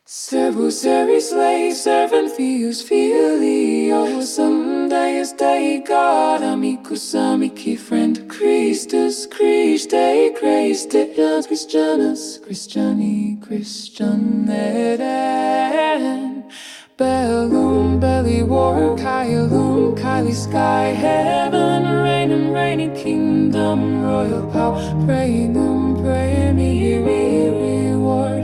Servus eris lei servant fius filio Sundaeus Dei God amicus amici friend Christus Christe Christians Christianus Christiani Christianeren Bellum belli war caelum caeli sky heaven reign reigning kingdom royal power praenum praemi reward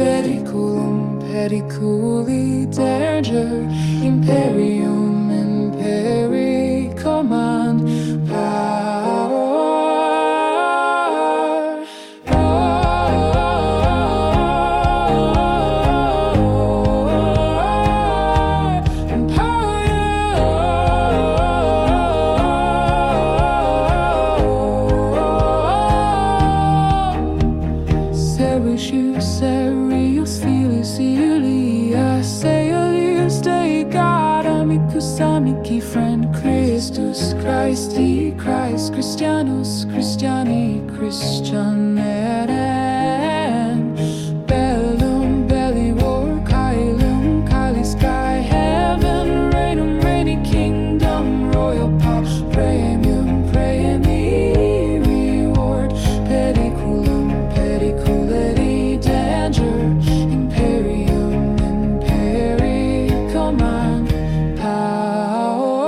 Periculi danger imperium imperi command power Serius filius Ilia Sealius Dei God amicus amici friend Christus Christi Christ Christianus Christiani Christianeren Bellum belli war caelum caeli sky heaven regnum reigning kingdom royal power premium praemi reward periculum periculeti danger imperium imperi command power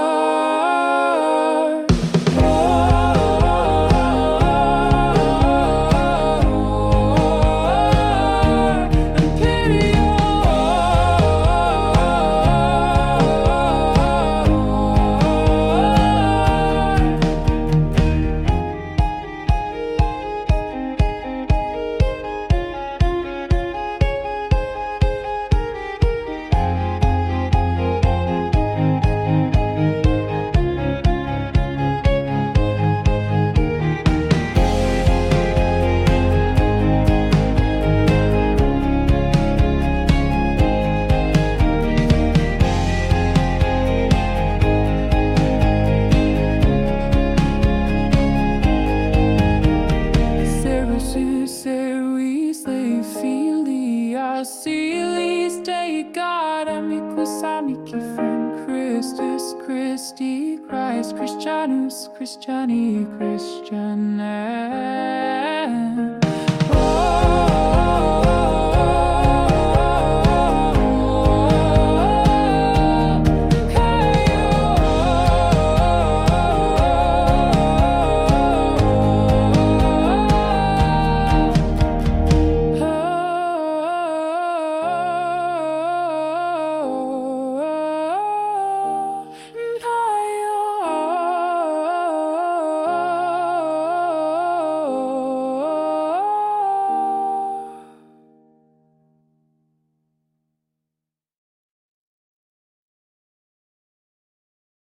Sealis Dei God amicus amici friend Christus Christi Christ Christianus Christiani Christianus